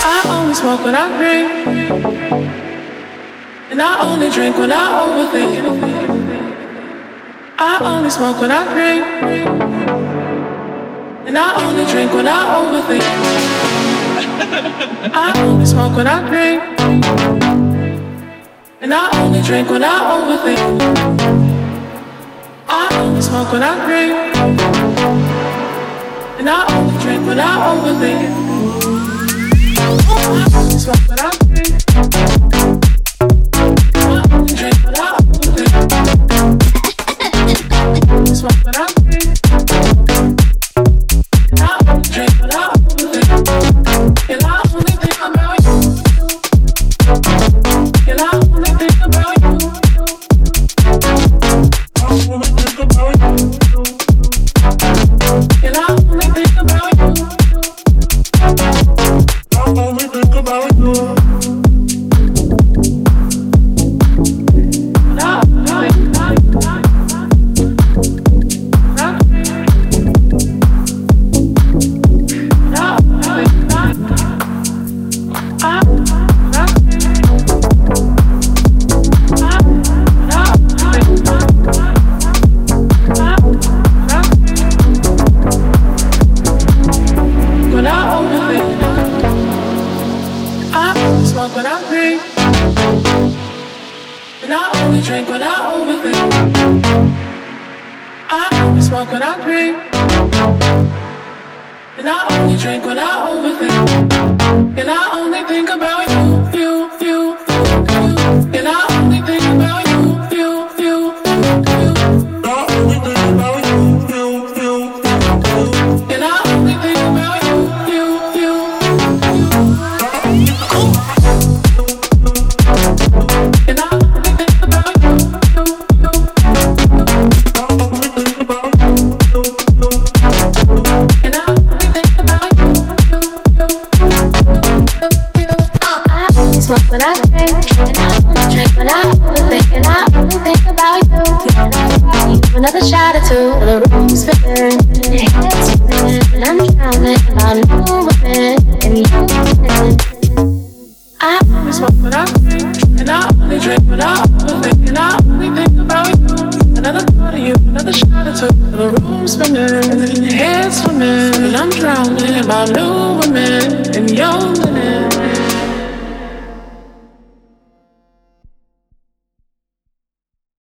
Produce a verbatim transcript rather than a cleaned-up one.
I only smoke when I drink, and I only drink when I overthink. I only smoke when I drink, and I only drink when I overthink. I only smoke when I drink, and I only drink when I overthink. I only smoke when I drink, and I only drink when I overthink. I only smoke when I drink, and I only drink when I overthink. I only smoke when I drink, and I only drink when I overthink. And I only think about you, and I only think about you. I only think about you, and I only think about you. I only think about you. No, no, no, no. When I drink, and I only drink when I overthink. I only smoke when I drink, and I only drink when I overthink. And I only think about you, you, you, you. And I only think about you, you, you, you. I only think about you, you, you, you. And I only think about you, you, you, you. Smoke when I drink, and I only drink when I overthink, and I only think about you. And I need another shot or two, and the room's spinning, and your head's spinning, and I'm drowning about new women, and you. I only smoke when I drink, and I only drink when I overthink, and I only think about you. Another thought of you, another shot or two, and the room's spinning, and your head's swimming, and I'm drowning about new women, and you're